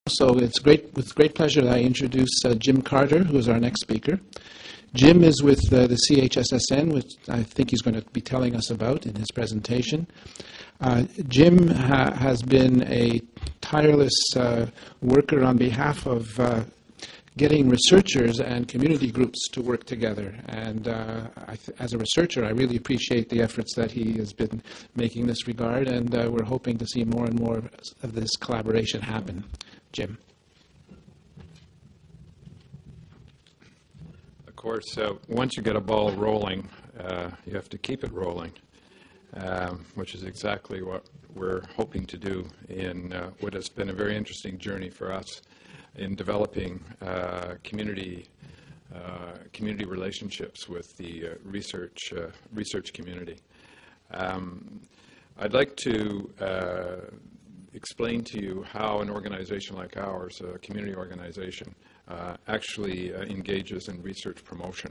So it's with great pleasure that I introduce Jim Carter, who is our next speaker. Jim is with the CHSSN, which I think he's going to be telling us about in his presentation. Jim has been a tireless worker on behalf of getting researchers and community groups to work together. And as a researcher, I really appreciate the efforts that he has been making in this regard, and we're hoping to see more and more of this collaboration happen. Jim. Of course, once you get a ball rolling, you have to keep it rolling, which is exactly what we're hoping to do in what has been a very interesting journey for us in developing community relationships with the research community. I'd like to explain to you how an organization like ours, a community organization, actually engages in research promotion,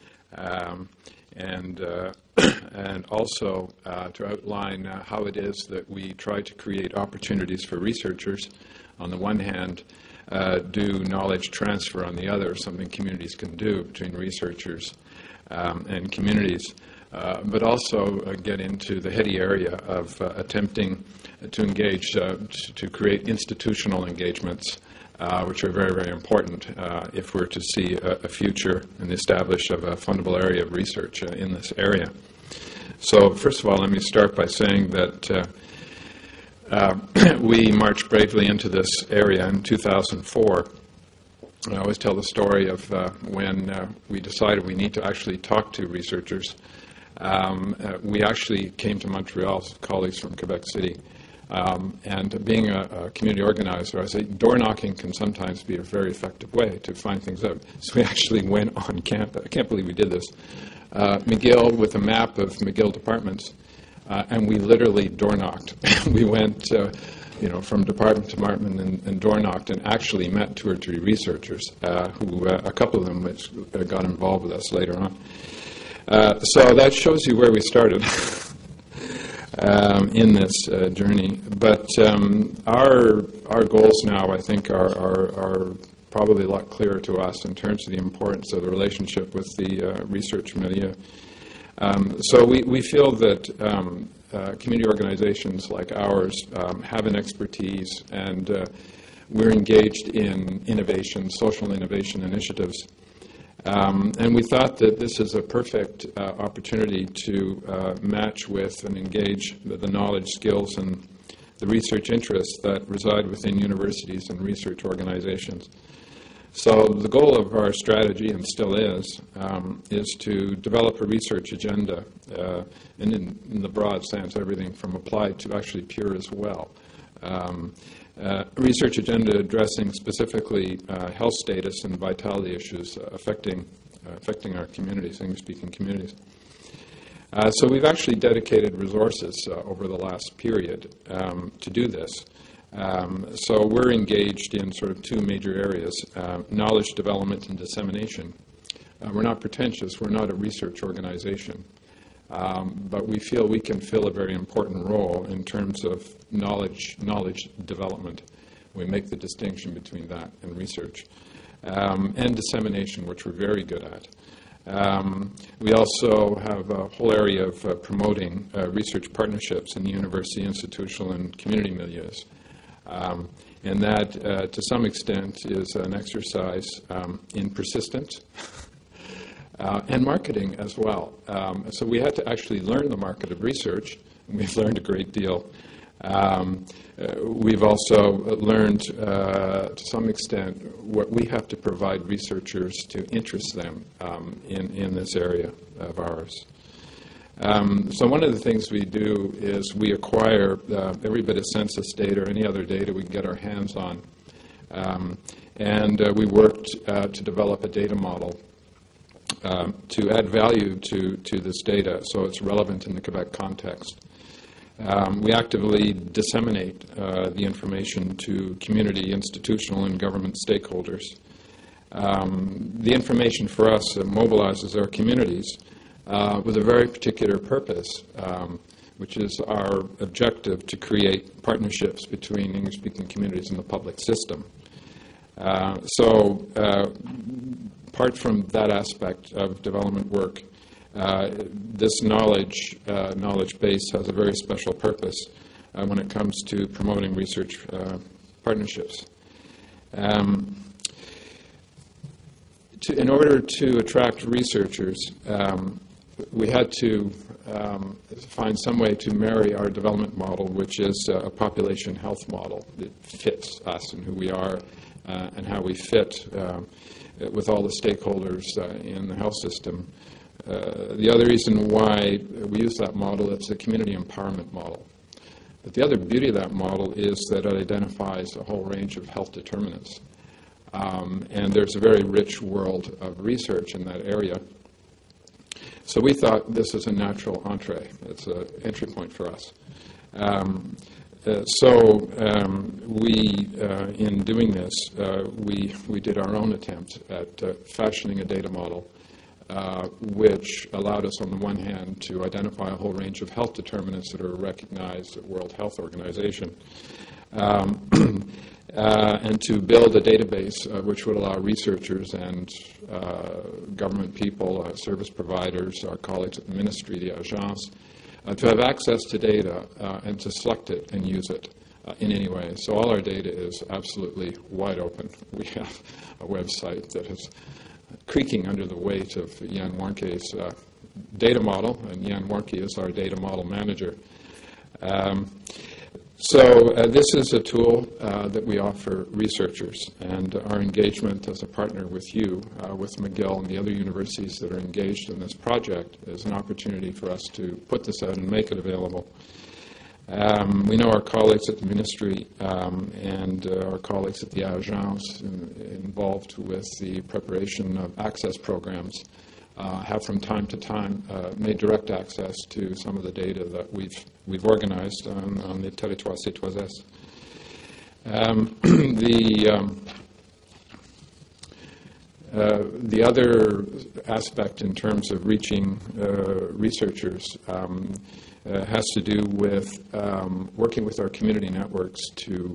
and also to outline how it is that we try to create opportunities for researchers on the one hand, do knowledge transfer on the other, something communities can do between researchers and communities, but also get into the heady area of attempting to engage, to create institutional engagements, which are very, very important if we're to see a future and establish of a fundamental area of research in this area. So first of all, let me start by saying that we marched bravely into this area in 2004. I always tell the story of when we decided we need to actually talk to researchers. We actually came to Montreal, colleagues from Quebec City, and being a community organizer, I say door knocking can sometimes be a very effective way to find things out. So we actually went on campus. I can't believe we did this. McGill with a map of McGill departments, and we literally door knocked. We went from department to department and door knocked and actually met 2 or 3 researchers who, a couple of them which got involved with us later on. So that shows you where we started in this journey. But our goals now, I think, are probably a lot clearer to us in terms of the importance of the relationship with the research milieu. So we feel that community organizations like ours have an expertise, and we're engaged in innovation, social innovation initiatives. And we thought that this is a perfect opportunity to match with and engage the knowledge, skills, and the research interests that reside within universities and research organizations. So the goal of our strategy, and still is to develop a research agenda, and in the broad sense, everything from applied to actually pure as well. A research agenda addressing specifically health status and vitality issues affecting our communities, English-speaking communities. So we've actually dedicated resources over the last period to do this. So we're engaged in sort of 2 major areas, knowledge development and dissemination. We're not pretentious, we're not a research organization, but we feel we can fill a very important role in terms of knowledge development. We make the distinction between that and research. And dissemination, which we're very good at. We also have a whole area of promoting research partnerships in the university, institutional, and community milieus. And that, to some extent, is an exercise in persistence and marketing as well. So we had to actually learn the market of research, and we've learned a great deal. We've also learned, to some extent, what we have to provide researchers to interest them in this area of ours. So one of the things we do is we acquire every bit of census data or any other data we can get our hands on. And we worked to develop a data model to add value to this data so it's relevant in the Quebec context. We actively disseminate the information to community, institutional, and government stakeholders. The information for us mobilizes our communities with a very particular purpose, which is our objective to create partnerships between English-speaking communities and the public system. Apart from that aspect of development work, this knowledge base has a very special purpose when it comes to promoting research partnerships. In order to attract researchers, we had to find some way to marry our development model, which is a population health model that fits us and who we are and how we fit with all the stakeholders in the health system. The other reason why we use that model, it's a community empowerment model. But the other beauty of that model is that it identifies a whole range of health determinants. And there's a very rich world of research in that area. So we thought this was a natural entree. It's an entry point for us. In doing this, we did our own attempt at fashioning a data model which allowed us, on the one hand, to identify a whole range of health determinants that are recognized at World Health Organization, and to build a database which would allow researchers and government people, service providers, our colleagues at the ministry, the agence, to have access to data and to select it and use it in any way. So all our data is absolutely wide open. We have a website that is creaking under the weight of Jan Warnke's data model, and Jan Warnke is our data model manager. This is a tool that we offer researchers, and our engagement as a partner with you, with McGill and the other universities that are engaged in this project, is an opportunity for us to put this out and make it available. We know our colleagues at the ministry and our colleagues at the agence involved with the preparation of access programs have from time to time made direct access to some of the data that we've organized on the Territoire Citoyens. The other aspect in terms of reaching researchers has to do with working with our community networks to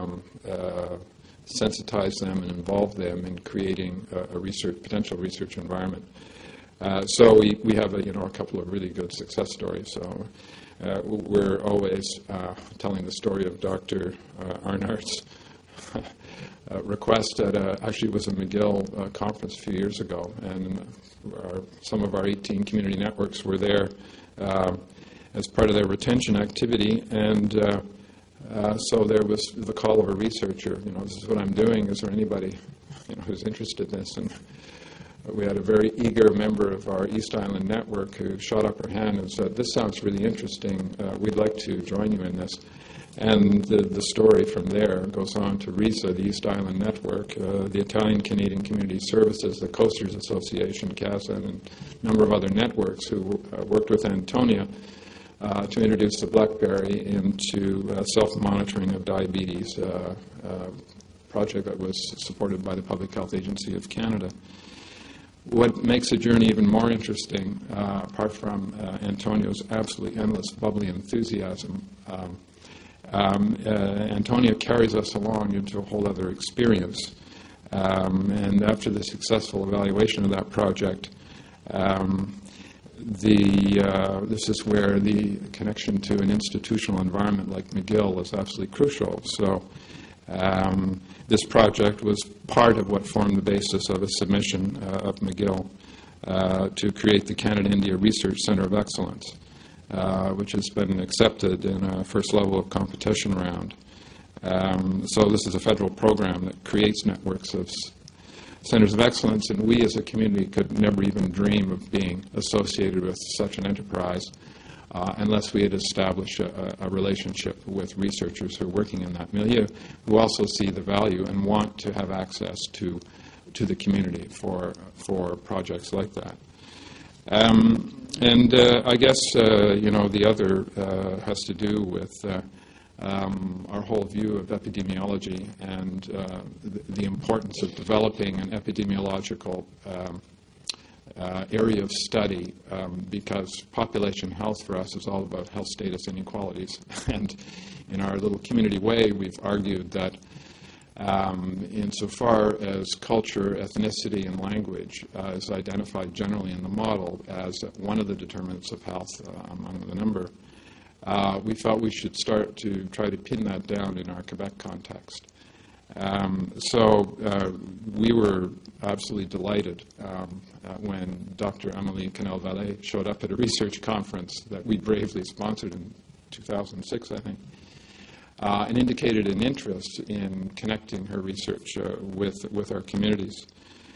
sensitize them and involve them in creating a potential research environment. We have a couple of really good success stories. So we're always telling the story of Dr. Arnardt's request at actually it was a McGill conference a few years ago, and some of our 18 community networks were there as part of their retention activity, and so there was the call of a researcher. This is what I'm doing. Is there anybody who's interested in this? And we had a very eager member of our East Island network who shot up her hand and said, "This sounds really interesting. We'd like to join you in this." And the story from there goes on to RISA, the East Island Network, the Italian Canadian Community Services, the Coasters Association, CASA, and a number of other networks who worked with Antonia to introduce the BlackBerry into self-monitoring of diabetes, project that was supported by the Public Health Agency of Canada. What makes the journey even more interesting, apart from Antonio's absolutely endless, bubbly enthusiasm, Antonia carries us along into a whole other experience. And after the successful evaluation of that project, this is where the connection to an institutional environment like McGill is absolutely crucial. So this project was part of what formed the basis of a submission of McGill to create the Canada-India Research Centre of Excellence, which has been accepted in a first level of competition round. So this is a federal program that creates networks of centers of excellence, and we as a community could never even dream of being associated with such an enterprise unless we had established a relationship with researchers who are working in that milieu, who also see the value and want to have access to the community for projects like that. I guess the other has to do with our whole view of epidemiology and the importance of developing an epidemiological area of study, because population health for us is all about health status inequalities. And in our little community way, we've argued that insofar as culture, ethnicity, and language is identified generally in the model as one of the determinants of health among the number, we felt we should start to try to pin that down in our Quebec context. We were absolutely delighted when Dr. Amélie Canel-Vallée showed up at a research conference that we bravely sponsored in 2006, I think, and indicated an interest in connecting her research with our communities.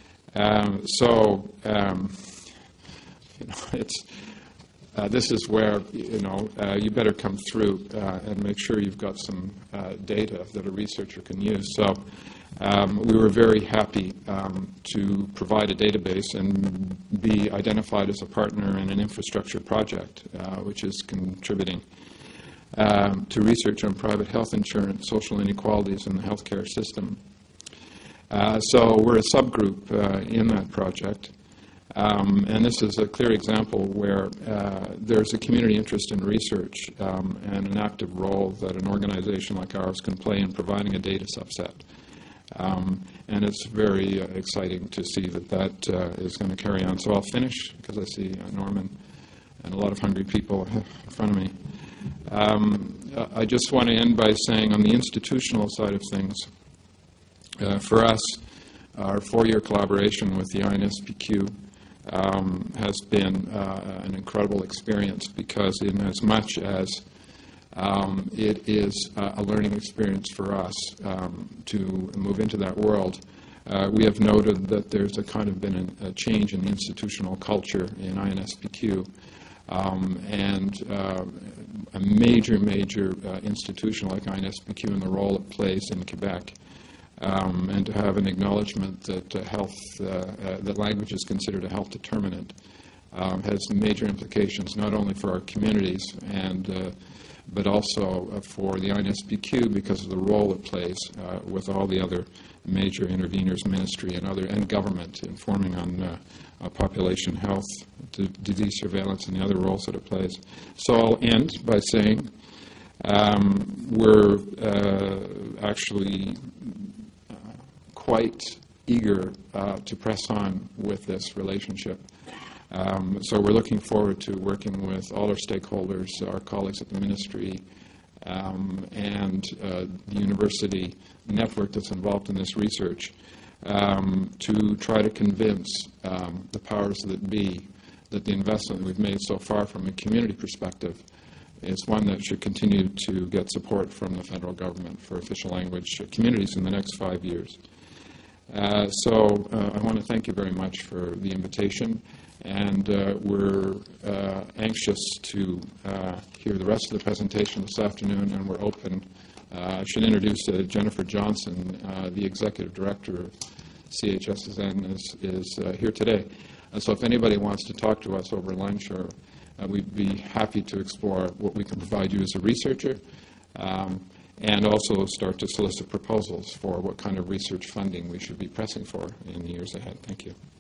This is where you better come through and make sure you've got some data that a researcher can use. So we were very happy to provide a database and be identified as a partner in an infrastructure project, which is contributing to research on private health insurance, social inequalities in the healthcare system. So we're a subgroup in that project. And this is a clear example where there's a community interest in research and an active role that an organization like ours can play in providing a data subset. And it's very exciting to see that is going to carry on. So I'll finish, because I see Norman and a lot of hungry people in front of me. I just want to end by saying on the institutional side of things, for us, our 4-year collaboration with the INSPQ has been an incredible experience, because in as much as it is a learning experience for us to move into that world, we have noted that there's been a change in the institutional culture in INSPQ, and a major institution like INSPQ and the role it plays in Quebec. And to have an acknowledgement that that language is considered a health determinant has major implications not only for our communities but also for the INSPQ, because of the role it plays with all the other major interveners, ministry and government, informing on population health, disease surveillance, and the other roles that it plays. So I'll end by saying we're actually quite eager to press on with this relationship. So we're looking forward to working with all our stakeholders, our colleagues at the ministry, and the university network that's involved in this research, to try to convince the powers that be that the investment we've made so far from a community perspective is one that should continue to get support from the federal government for official language communities in the next 5 years. So I want to thank you very much for the invitation, and we're anxious to hear the rest of the presentation this afternoon, and we're open. I should introduce Jennifer Johnson, the Executive Director of CHSSN, is here today. So if anybody wants to talk to us over lunch, or we'd be happy to explore what we can provide you as a researcher, and also start to solicit proposals for what kind of research funding we should be pressing for in the years ahead. Thank you.